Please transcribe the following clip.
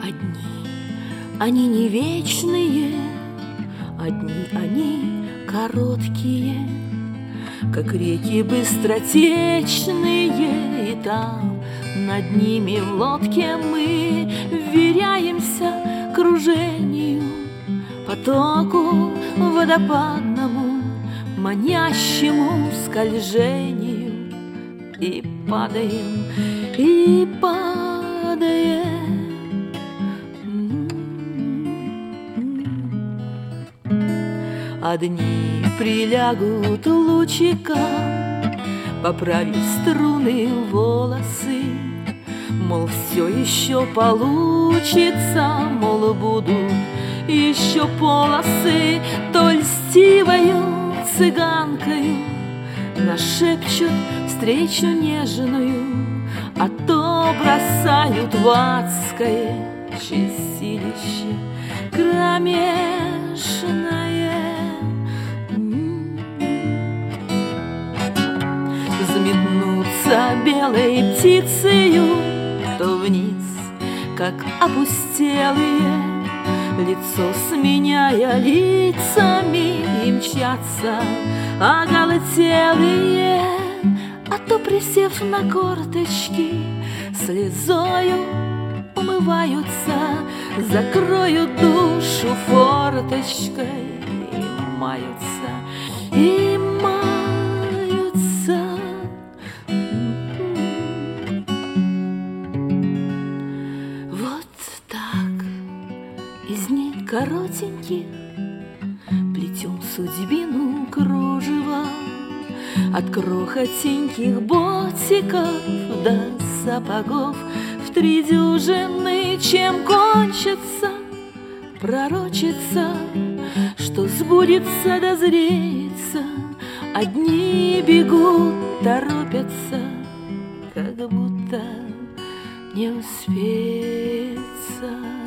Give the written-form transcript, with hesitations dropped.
Одни они не вечные, одни они короткие, как реки быстротечные, и там над ними в лодке мы вверяемся кружению, потоку водопадному, манящему скольжению, и падаем, и падаем. Одни прилягут лучикам, поправив струны волосы, мол, все еще получится, мол, будут еще полосы, то льстивою цыганкою нашепчут встречу нежную, а то бросают в адское чистилище кромешное. Взметнуться белой птицею то вниз, как опустелые, лицо сменяя лицами, и мчатся оголтелые, а то, присев на корточки, слезою умываются, закроют душу форточкой и маются, и маются. Вот так из дней коротеньких плетем судьбину кружева, от крохотеньких ботиков до сапогов в 3 дюжины, чем кончится, пророчится, что сбудется, дозреется. Одни бегут, торопятся, как будто не успеется.